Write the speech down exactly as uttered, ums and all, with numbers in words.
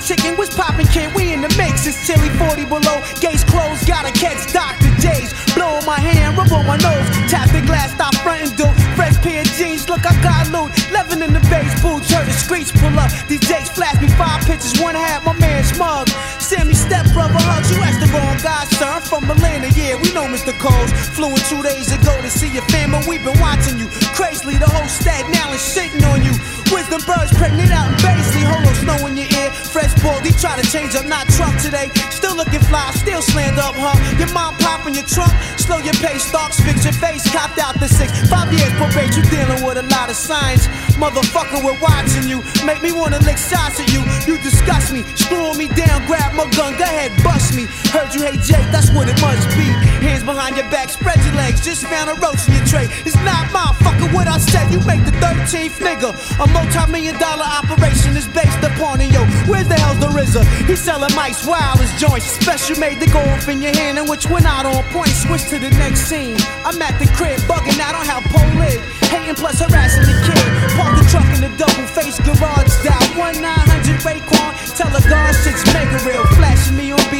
chicken, what's poppin', kid? We in the mix, it's chilly forty below. Gates closed, gotta catch Doctor J's. Blow on my hand, rub on my nose. Tap the glass, stop frontin', dude. Fresh pair of jeans, look, I got loot. Levin in the bass boots, heard the screech pull up. These Jakes flash me five pictures, one hat, my man Smug. Sammy step brother hugs, you asked the wrong guy, sir. I'm from Atlanta, yeah, we know Mister Coles. Flew in two days ago to see your family, we been watching you. Crazily, the whole Staten Island shitting on you. Wisdom birds pregnant out in Basley, holo snow in your ear. Fresh baldy, try to change up, not Trump today. Still looking fly, still slander up, huh? Your mom popping your trunk, slow your pace, stalks, fix your face, copped out the six. Five years probate, you dealing with a lot of signs. Motherfucker, we're watching you, make me wanna lick shots at you. You disgust me, screwing me down, grab my gun, go ahead, bust me. Heard you hate Jake, that's what it must be. Hands behind your back, spread your legs, just found a roach in your tray. It's not my fucker, what I said, you make the thirteenth nigga. A multi-million dollar operation is based upon it, yo. Where's the hell's the R Z A? He's selling mics, wireless joints, special made to go off in your hand, and which went out on point. Switch to the next scene. I'm at the crib, bugging out on how Pole live, hating plus harassing the kid. Park the truck in the double face garage style. One nine hundred Raekwon, tell a guard shit's mega real. Flashing me on B